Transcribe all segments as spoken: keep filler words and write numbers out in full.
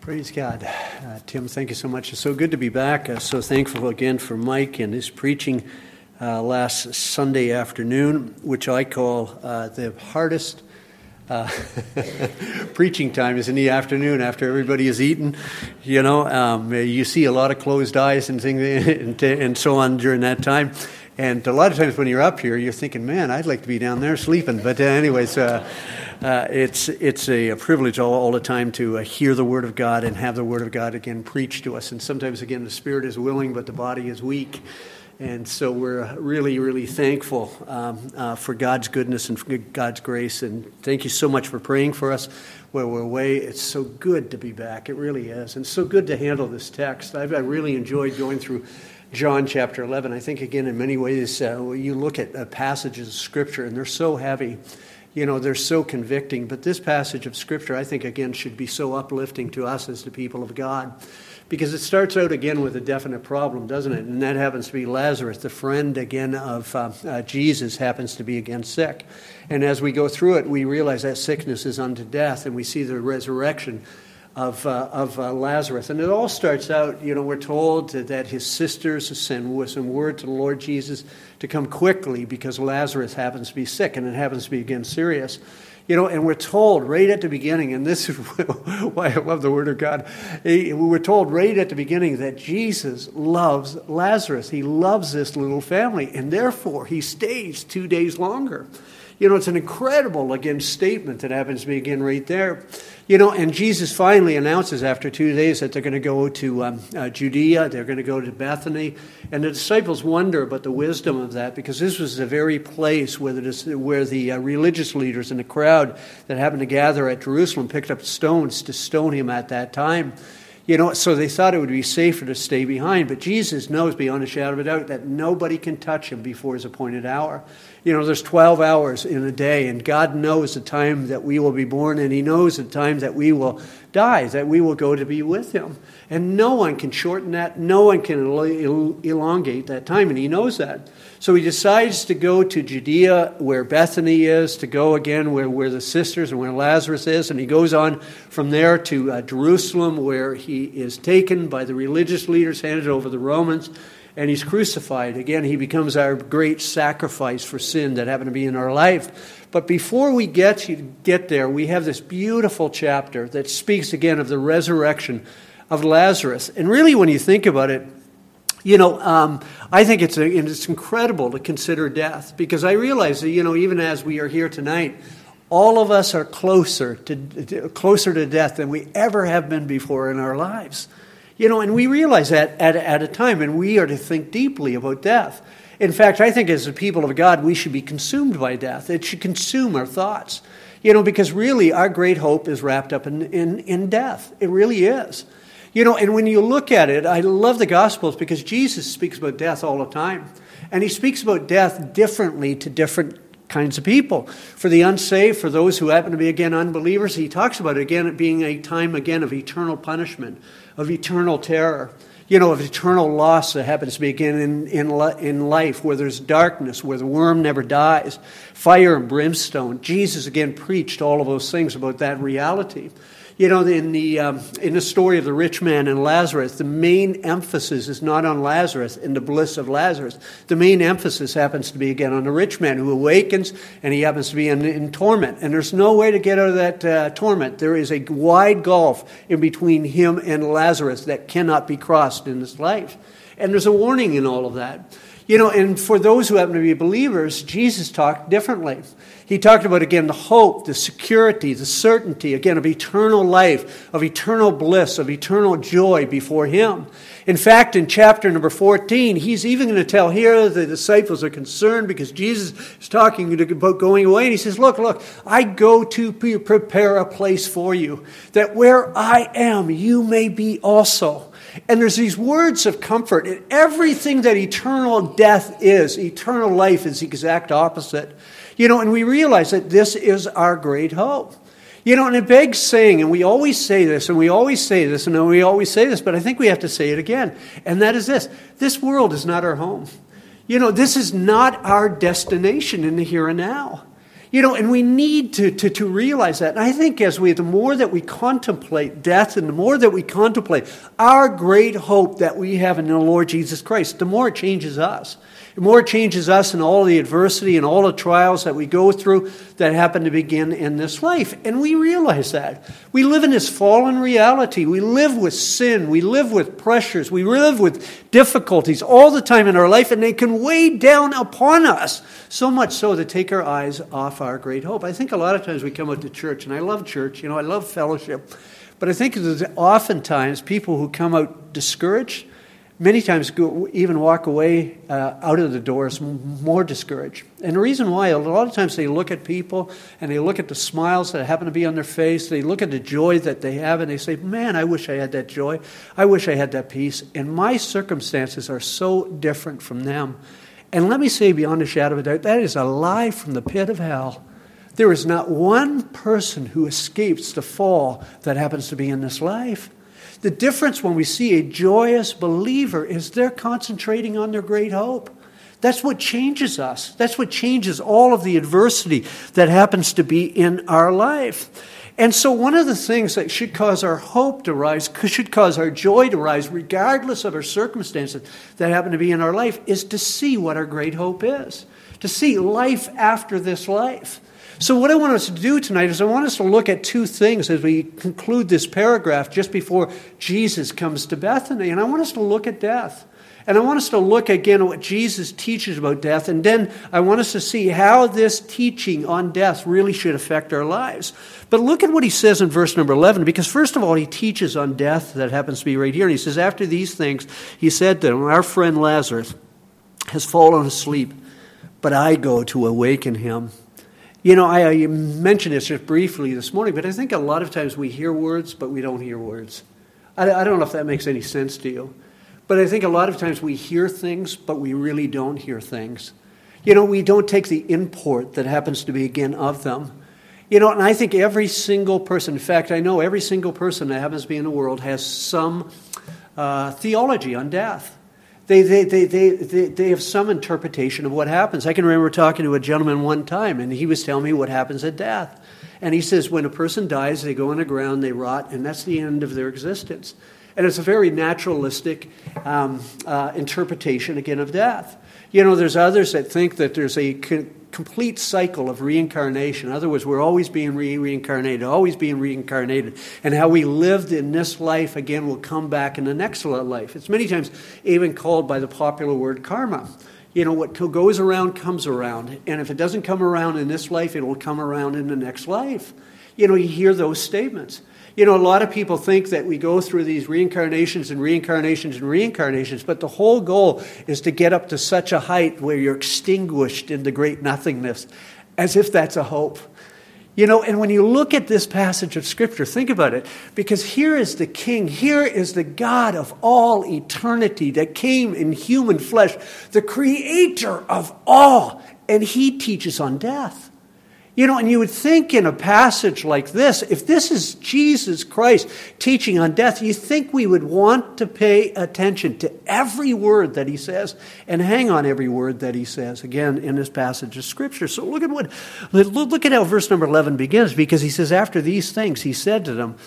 Praise God. Uh, Tim, thank you so much. It's so good to be back. Uh, so thankful again for Mike and his preaching uh, last Sunday afternoon, which I call uh, the hardest uh, preaching time is in the afternoon after everybody has eaten. You know, um, you see a lot of closed eyes and things and, and so on during that time. And a lot of times when you're up here, you're thinking, man, I'd like to be down there sleeping. But uh, anyways, uh, uh, it's it's a, a privilege all, all the time to uh, hear the Word of God and have the Word of God again preached to us. And sometimes, again, the Spirit is willing, but the body is weak. And so we're really, really thankful um, uh, for God's goodness and for God's grace. And thank you so much for praying for us while we're away. It's so good to be back. It really is. And so good to handle this text. I've I really enjoyed going through John chapter eleven. I think, again, in many ways, uh, you look at uh, passages of Scripture, and they're so heavy. You know, they're so convicting. But this passage of Scripture, I think, again, should be so uplifting to us as the people of God. Because it starts out, again, with a definite problem, doesn't it? And that happens to be Lazarus, the friend, again, of uh, uh, Jesus, happens to be, again, sick. And as we go through it, we realize that sickness is unto death, and we see the resurrection of uh, of uh, Lazarus. And it all starts out, you know, we're told that his sisters send with some word to the Lord Jesus to come quickly because Lazarus happens to be sick, and it happens to be, again, serious. You know, and we're told right at the beginning, and this is why I love the Word of God, we were told right at the beginning that Jesus loves Lazarus. He loves this little family, and therefore he stays two days longer. You know, it's an incredible, again, statement that happens to be, again, right there. You know, and Jesus finally announces after two days that they're going to go to um, uh, Judea, they're going to go to Bethany, and the disciples wonder about the wisdom of that, because this was the very place where the, where the uh, religious leaders and the crowd that happened to gather at Jerusalem picked up stones to stone him at that time. You know, so they thought it would be safer to stay behind. But Jesus knows beyond a shadow of a doubt that nobody can touch him before his appointed hour. You know, there's twelve hours in a day, and God knows the time that we will be born, and he knows the time that we will die, that we will go to be with him. And no one can shorten that. No one can el- elongate that time, and he knows that. So he decides to go to Judea, where Bethany is, to go again where, where the sisters and where Lazarus is, and he goes on from there to uh, Jerusalem, where he is taken by the religious leaders, handed over to the Romans, and he's crucified. Again, he becomes our great sacrifice for sin that happened to be in our life. But before we get to get there, we have this beautiful chapter that speaks again of the resurrection of Lazarus. And really, when you think about it, you know, um, I think it's a, it's incredible to consider death, because I realize that, you know, even as we are here tonight, all of us are closer to, to closer to death than we ever have been before in our lives. You know, and we realize that at, at a time, and we are to think deeply about death. In fact, I think as the people of God, we should be consumed by death. It should consume our thoughts. You know, because really our great hope is wrapped up in, in, in death. It really is. You know, and when you look at it, I love the Gospels because Jesus speaks about death all the time. And he speaks about death differently to different kinds of people. For the unsaved, for those who happen to be, again, unbelievers, he talks about it, again, it being a time, again, of eternal punishment, of eternal terror, you know, of eternal loss that happens to be, again, in, in, in life, where there's darkness, where the worm never dies, fire and brimstone. Jesus, again, preached all of those things about that reality. You know, in the um, in the story of the rich man and Lazarus, the main emphasis is not on Lazarus and the bliss of Lazarus. The main emphasis happens to be, again, on the rich man who awakens, and he happens to be in, in torment. And there's no way to get out of that uh, torment. There is a wide gulf in between him and Lazarus that cannot be crossed in this life. And there's a warning in all of that. You know, and for those who happen to be believers, Jesus talked differently. He talked about, again, the hope, the security, the certainty, again, of eternal life, of eternal bliss, of eternal joy before him. In fact, in chapter number fourteen, he's even going to tell here the disciples are concerned because Jesus is talking about going away. And he says, look, look, I go to prepare a place for you, that where I am, you may be also. And there's these words of comfort. And everything that eternal death is, eternal life is the exact opposite. You know, and we realize that this is our great hope. You know, and it begs saying, and we always say this, and we always say this, and we always say this, but I think we have to say it again. And that is this. This world is not our home. You know, this is not our destination in the here and now. You know, and we need to, to, to realize that. And I think as we, the more that we contemplate death and the more that we contemplate our great hope that we have in the Lord Jesus Christ, the more it changes us. The more it changes us in all the adversity and all the trials that we go through that happen to begin in this life. And we realize that. We live in this fallen reality. We live with sin. We live with pressures. We live with difficulties all the time in our life, and they can weigh down upon us, so much so to take our eyes off our great hope. I think a lot of times we come out to church, and I love church, you know, I love fellowship, but I think there's oftentimes people who come out discouraged, many times go, even walk away uh, out of the doors more discouraged. And the reason why, a lot of times they look at people and they look at the smiles that happen to be on their face. They look at the joy that they have and they say, man, I wish I had that joy. I wish I had that peace. And my circumstances are so different from them. And let me say beyond a shadow of a doubt, that is a lie from the pit of hell. There is not one person who escapes the fall that happens to be in this life. The difference when we see a joyous believer is they're concentrating on their great hope. That's what changes us. That's what changes all of the adversity that happens to be in our life. And so one of the things that should cause our hope to rise, should cause our joy to rise, regardless of our circumstances that happen to be in our life, is to see what our great hope is. To see life after this life. So what I want us to do tonight is I want us to look at two things as we conclude this paragraph just before Jesus comes to Bethany. And I want us to look at death. And I want us to look again at what Jesus teaches about death. And then I want us to see how this teaching on death really should affect our lives. But look at what he says in verse number eleven, because first of all, he teaches on death. That happens to be right here. And he says, after these things, he said to them, our friend Lazarus has fallen asleep, but I go to awaken him. You know, I, I mentioned this just briefly this morning, but I think a lot of times we hear words, but we don't hear words. I, I don't know if that makes any sense to you. But I think a lot of times we hear things, but we really don't hear things. You know, we don't take the import that happens to be, again, of them. You know, and I think every single person, in fact, I know every single person that happens to be in the world has some uh, theology on death. They, they, they, they, they, they have some interpretation of what happens. I can remember talking to a gentleman one time, and he was telling me what happens at death. And he says when a person dies, they go on the ground, they rot, and that's the end of their existence. And it's a very naturalistic um, uh, interpretation, again, of death. You know, there's others that think that there's a co- complete cycle of reincarnation. In other words, we're always being re- reincarnated, always being reincarnated. And how we lived in this life, again, will come back in the next life. It's many times even called by the popular word karma. You know, what goes around comes around. And if it doesn't come around in this life, it will come around in the next life. You know, you hear those statements. You know, a lot of people think that we go through these reincarnations and reincarnations and reincarnations, but the whole goal is to get up to such a height where you're extinguished in the great nothingness, as if that's a hope. You know, and when you look at this passage of Scripture, think about it, because here is the King, here is the God of all eternity that came in human flesh, the Creator of all, and He teaches on death. You know, and you would think in a passage like this, if this is Jesus Christ teaching on death, you think we would want to pay attention to every word that he says and hang on every word that he says, again, in this passage of Scripture. So look at what, look at how verse number eleven begins, because he says, after these things, he said to them,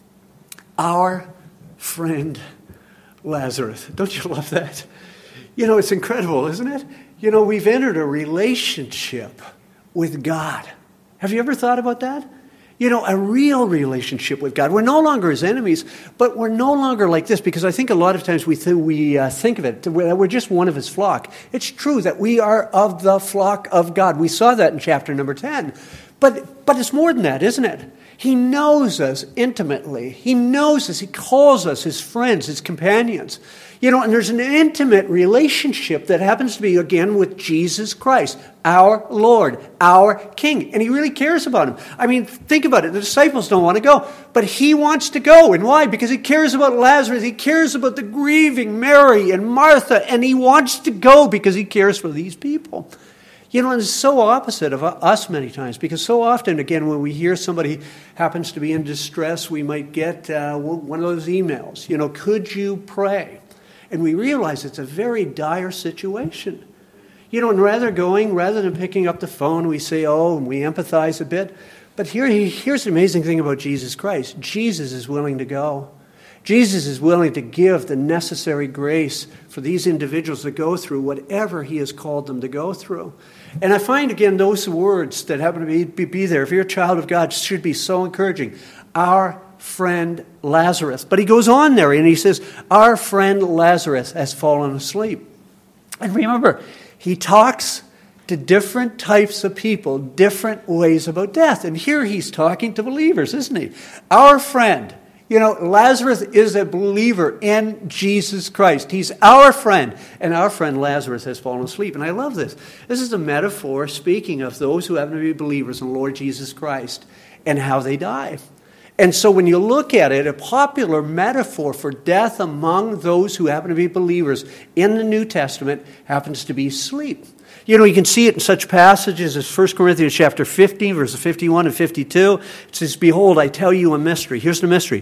our friend Lazarus. Don't you love that? You know, it's incredible, isn't it? You know, we've entered a relationship with God. Have you ever thought about that? You know, a real relationship with God. We're no longer his enemies, but we're no longer like this, because I think a lot of times we, th- we uh, think of it, that we're just one of his flock. It's true that we are of the flock of God. We saw that in chapter number ten. But, but it's more than that, isn't it? He knows us intimately. He knows us. He calls us his friends, his companions. You know, and there's an intimate relationship that happens to be, again, with Jesus Christ, our Lord, our King. And he really cares about him. I mean, think about it. The disciples don't want to go, but he wants to go. And why? Because he cares about Lazarus. He cares about the grieving Mary and Martha. And he wants to go because he cares for these people. You know, and it's so opposite of us many times, because so often, again, when we hear somebody happens to be in distress, we might get uh, one of those emails, you know, could you pray? And we realize it's a very dire situation. You know, and rather going, rather than picking up the phone, we say, oh, and we empathize a bit. But here, here's the amazing thing about Jesus Christ. Jesus is willing to go. Jesus is willing to give the necessary grace for these individuals to go through whatever he has called them to go through. And I find, again, those words that happen to be, be, be there, if you're a child of God, should be so encouraging. Our friend Lazarus. But he goes on there and he says, our friend Lazarus has fallen asleep. And remember, he talks to different types of people, different ways about death. And here he's talking to believers, isn't he? Our friend, you know, Lazarus is a believer in Jesus Christ. He's our friend, and our friend Lazarus has fallen asleep. And I love this. This is a metaphor speaking of those who happen to be believers in the Lord Jesus Christ and how they die. And so when you look at it, a popular metaphor for death among those who happen to be believers in the New Testament happens to be sleep. You know, you can see it in such passages as First Corinthians chapter fifteen, verses fifty-one and fifty-two. It says, behold, I tell you a mystery. Here's the mystery.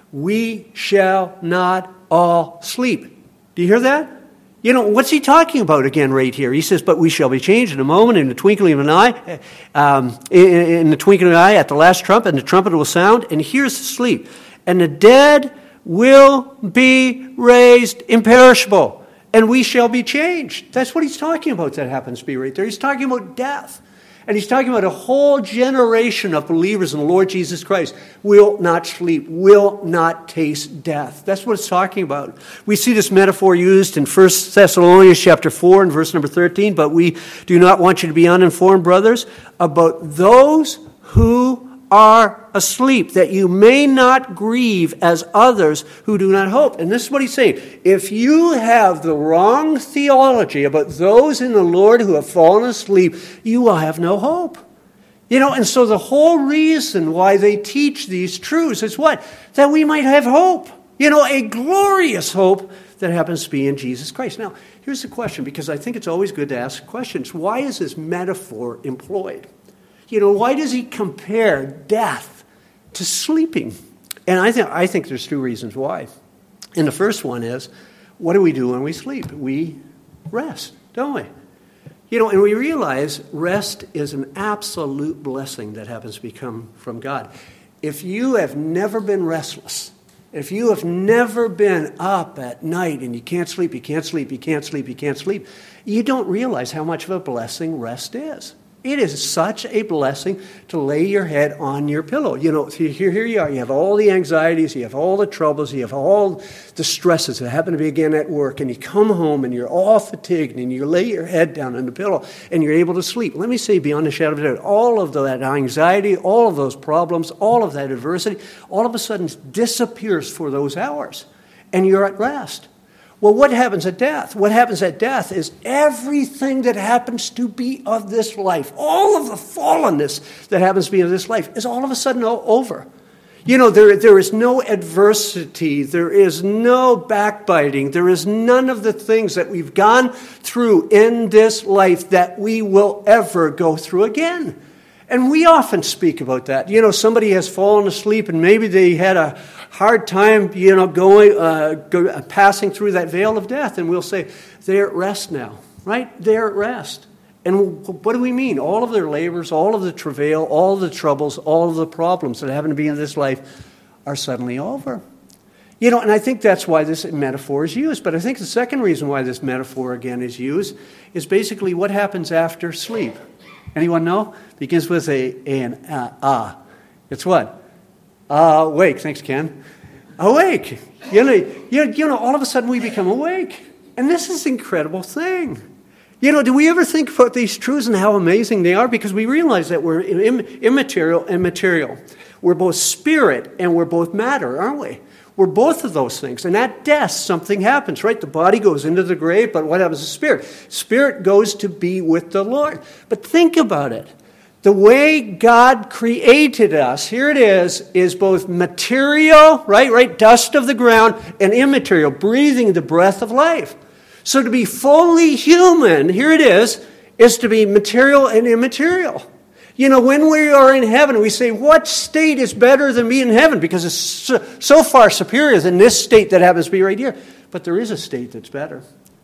We shall not all sleep. Do you hear that? You know, what's he talking about again right here? He says, but we shall be changed in a moment, in the twinkling of an eye, um, in, in the twinkling of an eye, at the last trumpet, and the trumpet will sound, and here's the sleep. And the dead will be raised imperishable. And we shall be changed. That's what he's talking about. That happens to be right there. He's talking about death. And he's talking about a whole generation of believers in the Lord Jesus Christ will not sleep, will not taste death. That's what it's talking about. We see this metaphor used in First Thessalonians chapter four and verse number thirteen. But we do not want you to be uninformed, brothers, about those who are asleep, that you may not grieve as others who do not hope. And this is what he's saying. If you have the wrong theology about those in the Lord who have fallen asleep, you will have no hope. You know, and so the whole reason why they teach these truths is what? That we might have hope. You know, a glorious hope that happens to be in Jesus Christ. Now, here's the question, because I think it's always good to ask questions. Why is this metaphor employed? You know, why does he compare death to sleeping? And I think I think there's two reasons why. And the first one is, what do we do when we sleep? We rest, don't we? You know, and we realize rest is an absolute blessing that happens to become from God. If you have never been restless, if you have never been up at night and you can't sleep, you can't sleep, you can't sleep, you can't sleep, you don't realize how much of a blessing rest is. It is such a blessing to lay your head on your pillow. You know, here, here you are. You have all the anxieties, you have all the troubles, you have all the stresses that happen to be again at work, and you come home and you're all fatigued and you lay your head down on the pillow and you're able to sleep. Let me say, beyond a shadow of a doubt, all of that anxiety, all of those problems, all of that adversity, all of a sudden disappears for those hours, and you're at rest. Well, what happens at death? What happens at death is everything that happens to be of this life, all of the fallenness that happens to be of this life is all of a sudden over. You know, there, there is no adversity, there is no backbiting, there is none of the things that we've gone through in this life that we will ever go through again. And we often speak about that. You know, somebody has fallen asleep and maybe they had a hard time, you know, going, uh, go, passing through that veil of death. And we'll say, they're at rest now, right? They're at rest. And what do we mean? All of their labors, all of the travail, all of the troubles, all of the problems that happen to be in this life are suddenly over. You know, and I think that's why this metaphor is used. But I think the second reason why this metaphor again is used is basically what happens after sleep. Anyone know? Begins with a, an uh, ah. It's what? Uh, awake. Thanks, Ken. Awake. You know, you, you know, all of a sudden we become awake. And this is an incredible thing. You know, do we ever think about these truths and how amazing they are? Because we realize that we're Im- immaterial and material. We're both spirit and we're both matter, aren't we? We're both of those things. And at death, something happens, right? The body goes into the grave, but what happens to spirit? Spirit goes to be with the Lord. But think about it. The way God created us, here it is, is both material, right, right, dust of the ground, and immaterial, breathing the breath of life. So to be fully human, here it is, is to be material and immaterial. You know, when we are in heaven, we say, what state is better than being in heaven? Because it's so, so far superior than this state that happens to be right here. But there is a state that's better.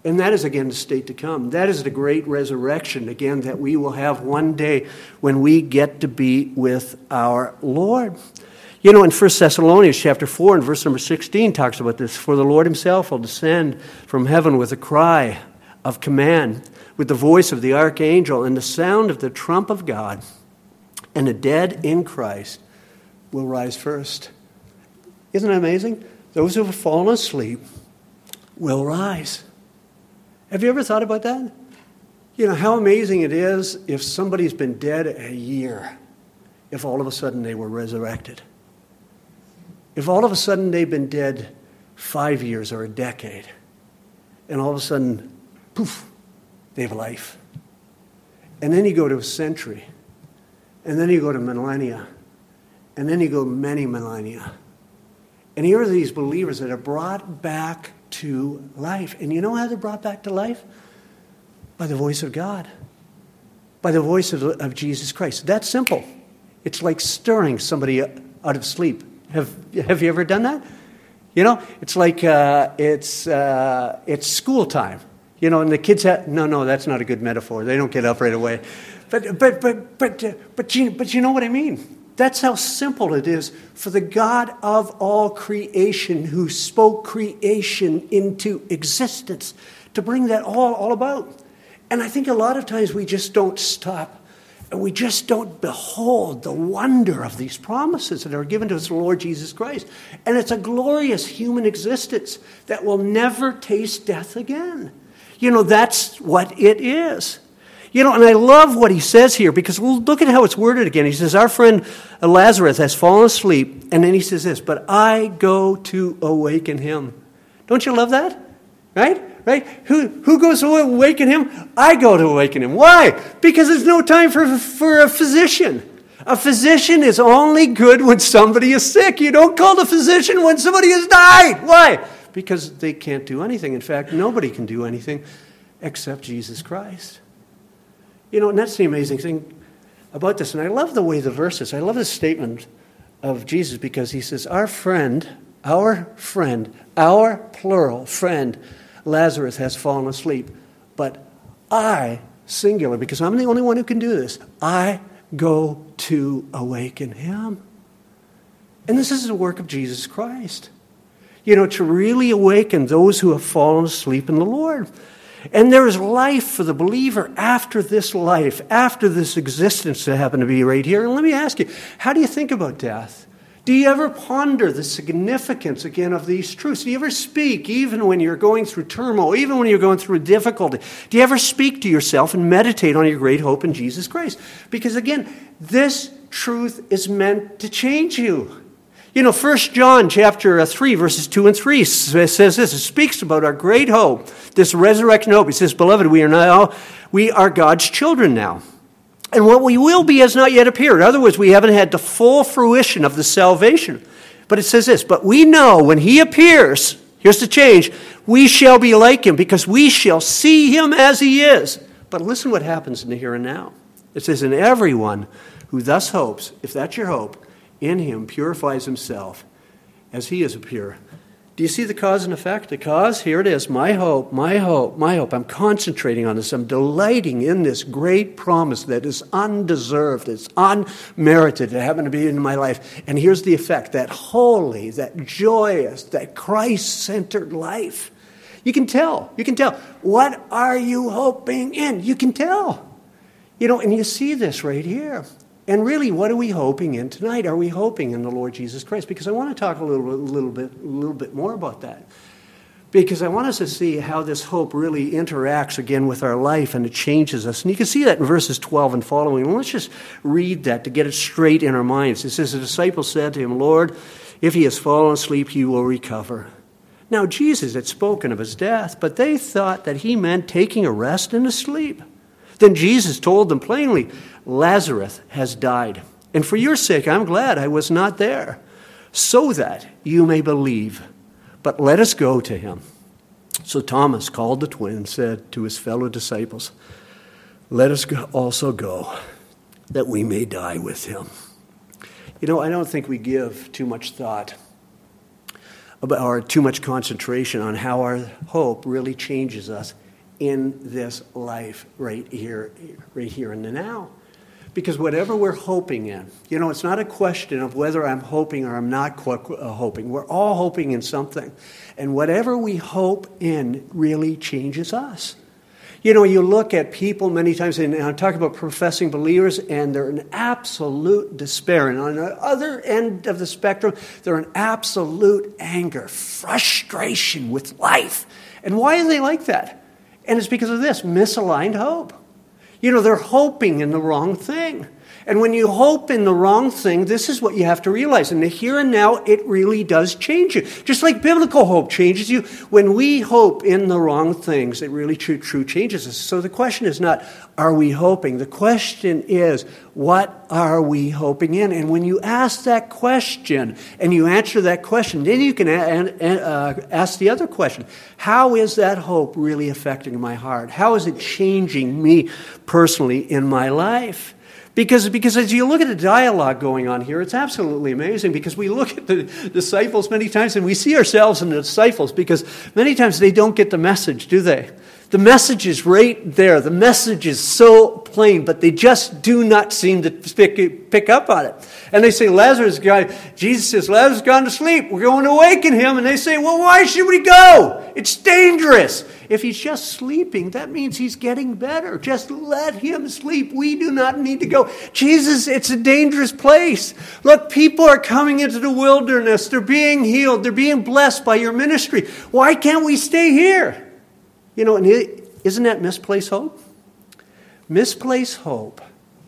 And that is, again, the state to come. That is the great resurrection, again, that we will have one day when we get to be with our Lord. You know, in First Thessalonians chapter four and verse number sixteen talks about this. For the Lord himself will descend from heaven with a cry of command, with the voice of the archangel and the sound of the trump of God, and the dead in Christ will rise first. Isn't that amazing? Those who have fallen asleep will rise. Have you ever thought about that? You know, how amazing it is if somebody's been dead a year, if all of a sudden they were resurrected. If all of a sudden they've been dead five years or a decade, and all of a sudden, poof, they have life. And then you go to a century, and then you go to millennia, and then you go many millennia. And here are these believers that are brought back to life. And you know how they're brought back to life? By the voice of God. By the voice of, of Jesus Christ. That's simple. It's like stirring somebody out of sleep. Have, have you ever done that? You know, it's like uh, it's uh, it's school time. You know, and the kids have, no, no, that's not a good metaphor. They don't get up right away. But but but but uh, but you but you know what I mean. That's how simple it is for the God of all creation who spoke creation into existence to bring that all, all about. And I think a lot of times we just don't stop and we just don't behold the wonder of these promises that are given to us, the Lord Jesus Christ. And it's a glorious human existence that will never taste death again. You know, that's what it is. You know, and I love what he says here because look at how it's worded again. He says, our friend Lazarus has fallen asleep. And then he says this, but I go to awaken him. Don't you love that? Right? Right? Who, who goes to awaken him? I go to awaken him. Why? Because there's no time for, for a physician. A physician is only good when somebody is sick. You don't call the physician when somebody has died. Why? Because they can't do anything. In fact, nobody can do anything except Jesus Christ. You know, and that's the amazing thing about this. And I love the way the verse is. I love this statement of Jesus because he says, our friend, our friend, our plural friend, Lazarus has fallen asleep. But I, singular, because I'm the only one who can do this, I go to awaken him. And this is the work of Jesus Christ. You know, to really awaken those who have fallen asleep in the Lord. And there is life for the believer after this life, after this existence that happened to be right here. And let me ask you, how do you think about death? Do you ever ponder the significance, again, of these truths? Do you ever speak, even when you're going through turmoil, even when you're going through difficulty? Do you ever speak to yourself and meditate on your great hope in Jesus Christ? Because, again, this truth is meant to change you. You know, First John chapter three, verses two and three says this. It speaks about our great hope, this resurrection hope. It says, beloved, we are now, we are God's children now. And what we will be has not yet appeared. In other words, we haven't had the full fruition of the salvation. But it says this, but we know when he appears, here's the change, we shall be like him because we shall see him as he is. But listen what happens in the here and now. It says, and everyone who thus hopes, if that's your hope, in him purifies himself as he is pure. Do you see the cause and effect? The cause, here it is, my hope, my hope, my hope. I'm concentrating on this. I'm delighting in this great promise that is undeserved, it's unmerited to happen to be in my life. And here's the effect, that holy, that joyous, that Christ-centered life. You can tell, you can tell. What are you hoping in? You can tell. You know, and you see this right here. And really, what are we hoping in tonight? Are we hoping in the Lord Jesus Christ? Because I want to talk a little, little bit, a little bit more about that. Because I want us to see how this hope really interacts again with our life and it changes us. And you can see that in verses twelve and following. And let's just read that to get it straight in our minds. It says, the disciples said to him, Lord, if he has fallen asleep, he will recover. Now, Jesus had spoken of his death, but they thought that he meant taking a rest and a sleep. Then Jesus told them plainly, Lazarus has died. And for your sake, I'm glad I was not there, so that you may believe. But let us go to him. So Thomas called the twin, said to his fellow disciples, let us go also go, that we may die with him. You know, I don't think we give too much thought about, or too much concentration on how our hope really changes us in this life right here, right here in the now. Because whatever we're hoping in, you know, it's not a question of whether I'm hoping or I'm not hoping. We're all hoping in something. And whatever we hope in really changes us. You know, you look at people many times, and I'm talking about professing believers, and they're in absolute despair. And on the other end of the spectrum, they're in absolute anger, frustration with life. And why are they like that? And it's because of this, misaligned hope. You know, they're hoping in the wrong thing. And when you hope in the wrong thing, this is what you have to realize. In the here and now, it really does change you. Just like biblical hope changes you. When we hope in the wrong things, it really true, true changes us. So the question is not, are we hoping? The question is, what are we hoping in? And when you ask that question and you answer that question, then you can a- a- uh, ask the other question. How is that hope really affecting my heart? How is it changing me personally in my life? Because, because as you look at the dialogue going on here, it's absolutely amazing, because we look at the disciples many times and we see ourselves in the disciples, because many times they don't get the message, do they? The message is right there. The message is so plain, but they just do not seem to pick, pick up on it. And they say, Lazarus, guy, Jesus says, Lazarus has gone to sleep. We're going to awaken him. And they say, well, why should we go? It's dangerous. If he's just sleeping, that means he's getting better. Just let him sleep. We do not need to go. Jesus, it's a dangerous place. Look, people are coming into the wilderness. They're being healed. They're being blessed by your ministry. Why can't we stay here? You know, and isn't that misplaced hope? Misplaced hope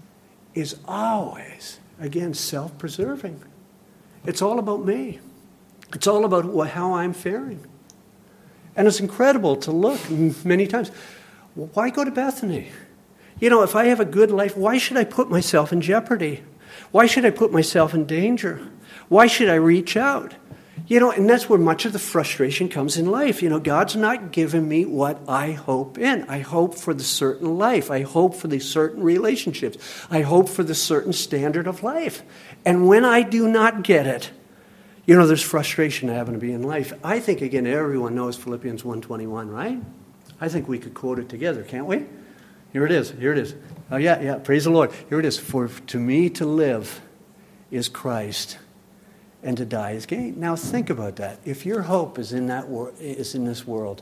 is always, again, self-preserving. It's all about me. It's all about how I'm faring. And it's incredible to look many times. Why go to Bethany? You know, if I have a good life, why should I put myself in jeopardy? Why should I put myself in danger? Why should I reach out? You know, and that's where much of the frustration comes in life. You know, God's not giving me what I hope in. I hope for the certain life. I hope for the certain relationships. I hope for the certain standard of life. And when I do not get it, you know, there's frustration having to be in life. I think, again, everyone knows Philippians one twenty-one, right? I think we could quote it together, can't we? Here it is. Here it is. Oh, yeah, yeah. Praise the Lord. Here it is. For to me to live is Christ, and to die is gain. Now think about that. If your hope is in that wor- is in this world,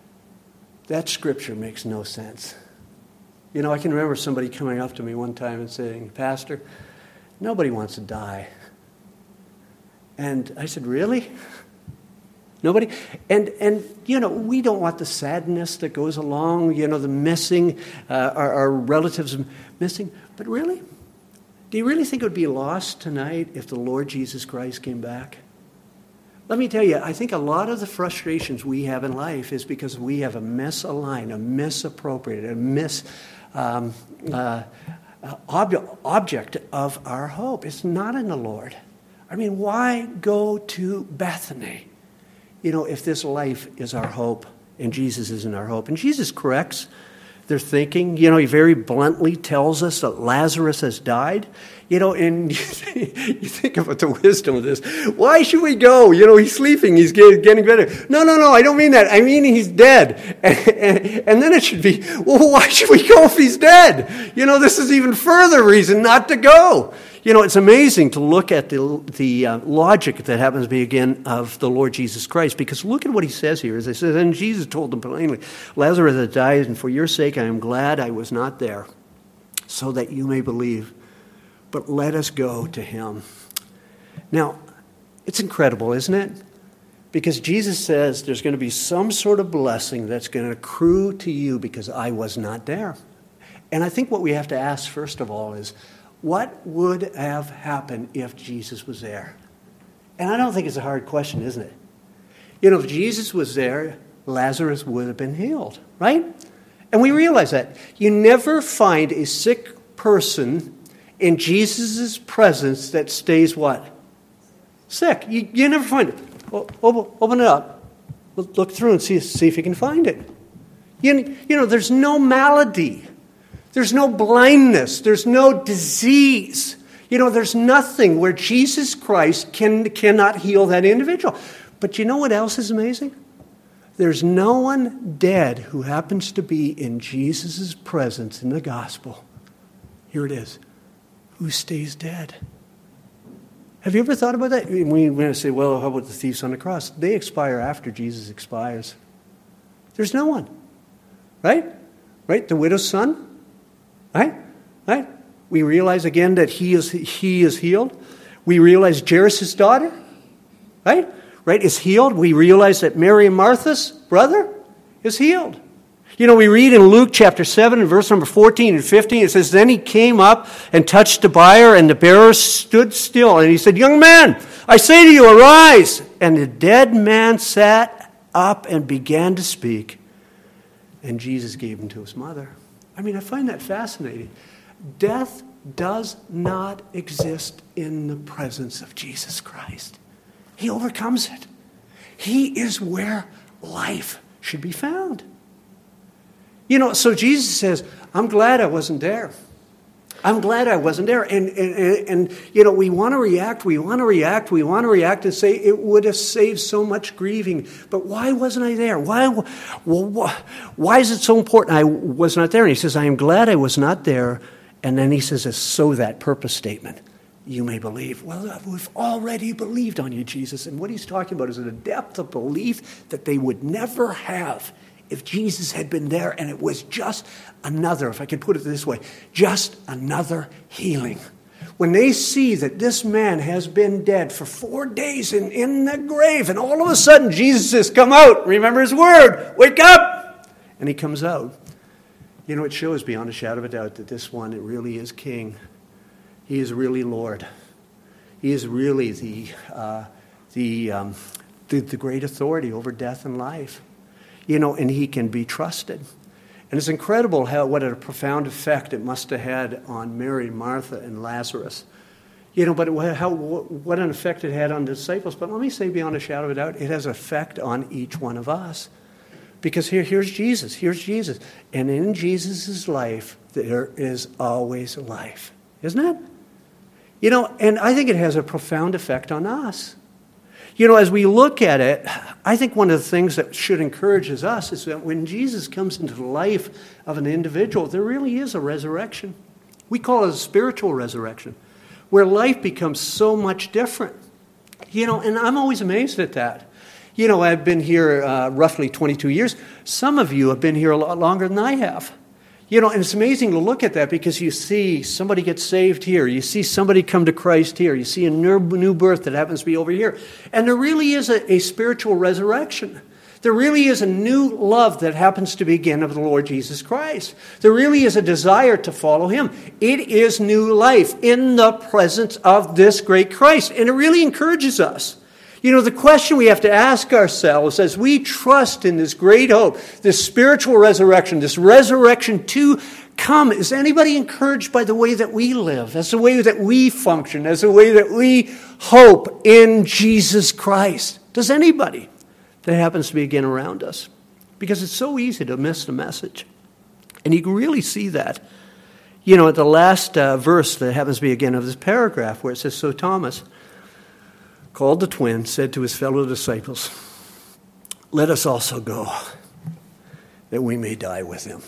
that scripture makes no sense. You know, I can remember somebody coming up to me one time and saying, Pastor, nobody wants to die. And I said, really? Nobody? And, and you know, we don't want the sadness that goes along, you know, the missing, uh, our, our relatives missing. But really? Do you really think it would be lost tonight if the Lord Jesus Christ came back? Let me tell you, I think a lot of the frustrations we have in life is because we have a misaligned, a misappropriated, a mis um, uh, ob- object of our hope. It's not in the Lord. I mean, why go to Bethany, you know, if this life is our hope and Jesus isn't our hope? And Jesus corrects their thinking. You know, he very bluntly tells us that Lazarus has died. You know, and you think about the wisdom of this. Why should we go? You know, he's sleeping. He's getting better. No, no, no, I don't mean that. I mean he's dead. And, and, and then it should be, well, why should we go if he's dead? You know, this is even further reason not to go. You know, it's amazing to look at the the uh, logic that happens to be, again, of the Lord Jesus Christ. Because look at what he says here. As I said, and Jesus told them plainly, Lazarus has died, and for your sake I am glad I was not there, so that you may believe. But let us go to him. Now, it's incredible, isn't it? Because Jesus says there's going to be some sort of blessing that's going to accrue to you because I was not there. And I think what we have to ask, first of all, is, what would have happened if Jesus was there? And I don't think it's a hard question, isn't it? You know, if Jesus was there, Lazarus would have been healed, right? And we realize that. You never find a sick person in Jesus' presence that stays what? Sick. You, you never find it. Open, open it up. Look through and see, see if you can find it. You, you know, there's no malady. There's no blindness. There's no disease. You know, there's nothing where Jesus Christ can, cannot heal that individual. But you know what else is amazing? There's no one dead who happens to be in Jesus' presence in the gospel. Here it is. Who stays dead? Have you ever thought about that? We want to say, well, how about the thieves on the cross? They expire after Jesus expires. There's no one. Right? Right? The widow's son? Right? Right? We realize again that he is he is healed. We realize Jairus' daughter, right? Right, is healed. We realize that Mary and Martha's brother is healed. You know, we read in Luke chapter seven and verse number fourteen and fifteen, it says, then he came up and touched the bier, and the bearer stood still. And he said, young man, I say to you, arise. And the dead man sat up and began to speak. And Jesus gave him to his mother. I mean, I find that fascinating. Death does not exist in the presence of Jesus Christ. He overcomes it. He is where life should be found. You know, so Jesus says, I'm glad I wasn't there. I'm glad I wasn't there. And, and, and, and you know, we want to react, we want to react, we want to react and say it would have saved so much grieving. But why wasn't I there? Why, why, why is it so important I was not there? And he says, I am glad I was not there. And then he says, so that purpose statement. You may believe. Well, we've already believed on you, Jesus. And what he's talking about is a depth of belief that they would never have if Jesus had been there and it was just another, if I could put it this way, just another healing. When they see that this man has been dead for four days in, in the grave, and all of a sudden Jesus says, come out, remember his word, wake up. And he comes out. You know, it shows beyond a shadow of a doubt that this one, it really is king. He is really Lord. He is really the uh, the, um, the the great authority over death and life. You know, and he can be trusted. And it's incredible how what a profound effect it must have had on Mary, Martha, and Lazarus. You know, but it, how what an effect it had on the disciples. But let me say, beyond a shadow of a doubt, it has an effect on each one of us. Because here, here's Jesus. Here's Jesus, and in Jesus' life there is always life, isn't it? You know, and I think it has a profound effect on us. You know, as we look at it, I think one of the things that should encourage us is that when Jesus comes into the life of an individual, there really is a resurrection. We call it a spiritual resurrection, where life becomes so much different. You know, and I'm always amazed at that. You know, I've been here uh, roughly twenty-two years. Some of you have been here a lot longer than I have. You know, and it's amazing to look at that because you see somebody get saved here. You see somebody come to Christ here. You see a new birth that happens to be over here. And there really is a, a spiritual resurrection. There really is a new love that happens to begin of the Lord Jesus Christ. There really is a desire to follow him. It is new life in the presence of this great Christ. And it really encourages us. You know, the question we have to ask ourselves as we trust in this great hope, this spiritual resurrection, this resurrection to come, is anybody encouraged by the way that we live, as the way that we function, as the way that we hope in Jesus Christ? Does anybody that happens to be again around us? Because it's so easy to miss the message. And you can really see that, you know, at the last uh, verse that happens to be again of this paragraph where it says, so Thomas, called the twin, said to his fellow disciples, let us also go, that we may die with him.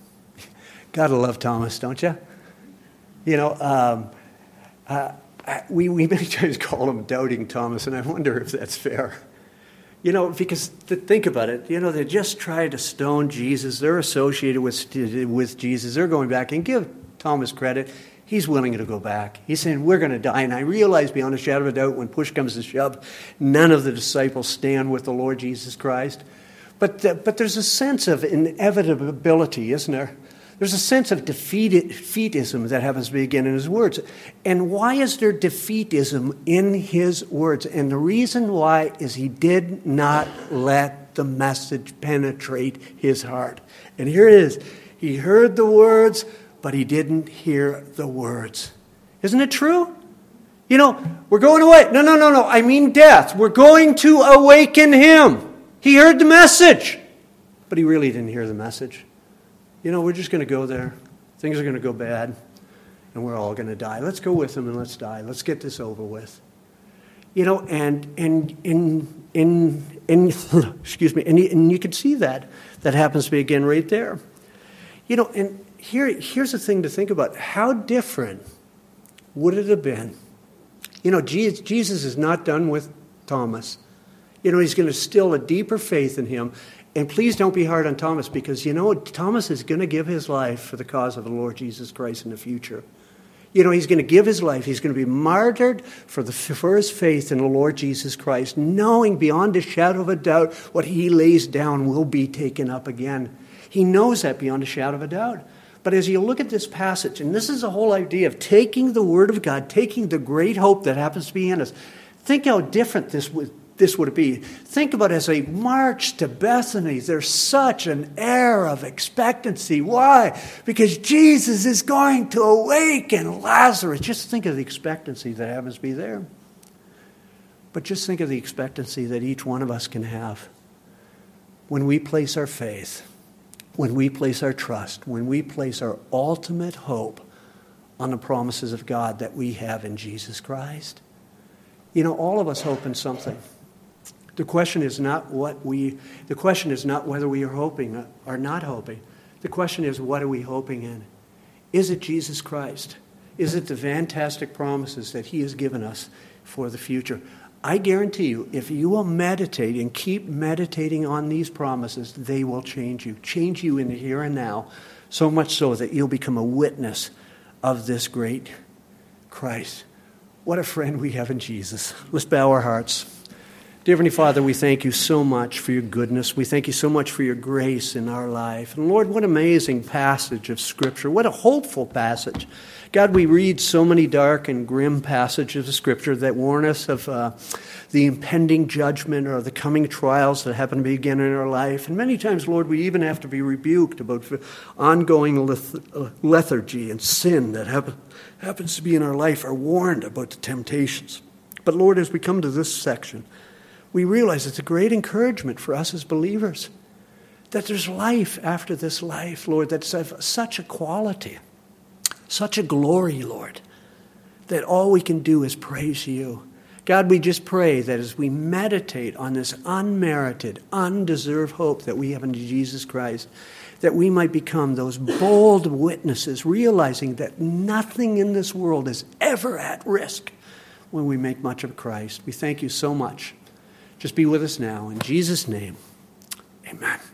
Gotta love Thomas, don't you? You know, um, uh, I, we, we many times call him Doubting Thomas, and I wonder if that's fair. You know, because to think about it, you know, they just tried to stone Jesus. They're associated with, with Jesus. They're going back, and give Thomas credit. He's willing to go back. He's saying, we're going to die. And I realize beyond a shadow of a doubt, when push comes to shove, none of the disciples stand with the Lord Jesus Christ. But, uh, but there's a sense of inevitability, isn't there? There's a sense of defeat, defeatism that happens to begin in his words. And why is there defeatism in his words? And the reason why is he did not let the message penetrate his heart. And here it is. He heard the words, but he didn't hear the words. Isn't it true? You know, we're going away. No, no, no, no. I mean death. We're going to awaken him. He heard the message, but he really didn't hear the message. You know, we're just going to go there. Things are going to go bad, and we're all going to die. Let's go with him and let's die. Let's get this over with. You know, and and and and, and excuse me, and you, and you can see that. That happens to be again right there. You know, and here, here's the thing to think about. How different would it have been? You know, Jesus, Jesus is not done with Thomas. You know, he's going to instill a deeper faith in him. And please don't be hard on Thomas, because, you know, Thomas is going to give his life for the cause of the Lord Jesus Christ in the future. You know, he's going to give his life. He's going to be martyred for, the, for his faith in the Lord Jesus Christ, knowing beyond a shadow of a doubt what he lays down will be taken up again. He knows that beyond a shadow of a doubt. But as you look at this passage, and this is the whole idea of taking the Word of God, taking the great hope that happens to be in us, think how different this would This would be. Think about it as they march to Bethany. There's such an air of expectancy. Why? Because Jesus is going to awaken Lazarus. Just think of the expectancy that happens to be there. But just think of the expectancy that each one of us can have when we place our faith, when we place our trust, when we place our ultimate hope on the promises of God that we have in Jesus Christ. You know, all of us hope in something. The question is not what we, the question is not whether we are hoping or not hoping. The question is, what are we hoping in? Is it Jesus Christ? Is it the fantastic promises that he has given us for the future? I guarantee you, if you will meditate and keep meditating on these promises, they will change you. Change you in the here and now, so much so that you'll become a witness of this great Christ. What a friend we have in Jesus. Let's bow our hearts. Dear Heavenly Father, we thank you so much for your goodness. We thank you so much for your grace in our life. And Lord, what an amazing passage of Scripture. What a hopeful passage. God, we read so many dark and grim passages of Scripture that warn us of uh, the impending judgment or the coming trials that happen to begin in our life. And many times, Lord, we even have to be rebuked about ongoing leth- lethargy and sin that happen, happens to be in our life, are warned about the temptations. But Lord, as we come to this section, we realize it's a great encouragement for us as believers that there's life after this life, Lord, that's of such a quality, such a glory, Lord, that all we can do is praise you. God, we just pray that as we meditate on this unmerited, undeserved hope that we have in Jesus Christ, that we might become those bold witnesses, realizing that nothing in this world is ever at risk when we make much of Christ. We thank you so much. Just be with us now. In Jesus' name, amen.